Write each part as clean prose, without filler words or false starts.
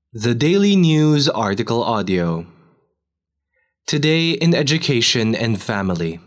The Daily News Article Audio. Today in Education and Family.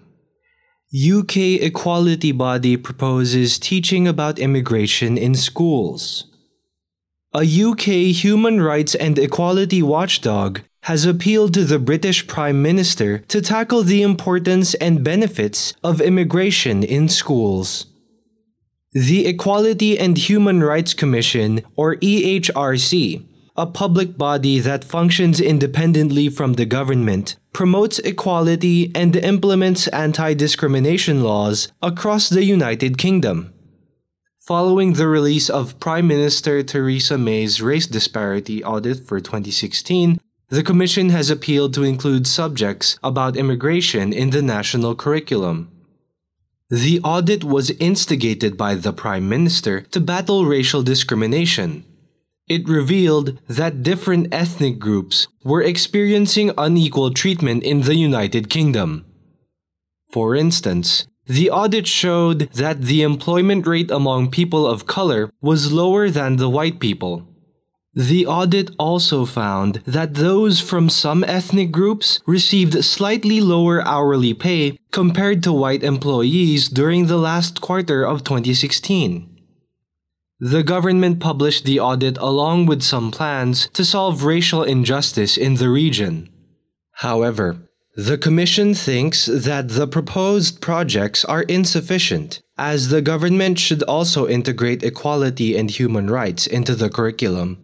UK equality body proposes teaching about immigration in schools. A UK human rights and equality watchdog has appealed to the British Prime Minister to tackle the importance and benefits of immigration in schools. The Equality and Human Rights Commission, or EHRC, a public body that functions independently from the government, promotes equality and implements anti-discrimination laws across the United Kingdom. Following the release of Prime Minister Theresa May's race disparity audit for 2016, the Commission has appealed to include subjects about immigration in the national curriculum. The audit was instigated by the Prime Minister to battle racial discrimination. It revealed that different ethnic groups were experiencing unequal treatment in the United Kingdom. For instance, the audit showed that the employment rate among people of color was lower than the white people. The audit also found that those from some ethnic groups received slightly lower hourly pay compared to white employees during the last quarter of 2016. The government published the audit along with some plans to solve racial injustice in the region. However, the Commission thinks that the proposed projects are insufficient, as the government should also integrate equality and human rights into the curriculum.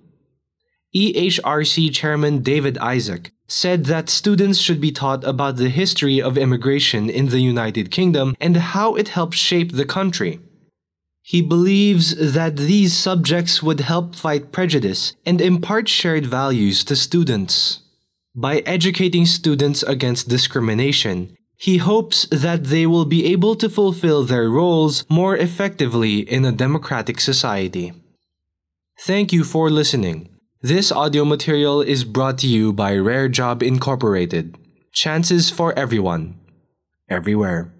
EHRC Chairman David Isaac said that students should be taught about the history of immigration in the United Kingdom and how it helped shape the country. He believes that these subjects would help fight prejudice and impart shared values to students. By educating students against discrimination, he hopes that they will be able to fulfill their roles more effectively in a democratic society. Thank you for listening. This audio material is brought to you by Rare Job Incorporated. Chances for everyone, everywhere.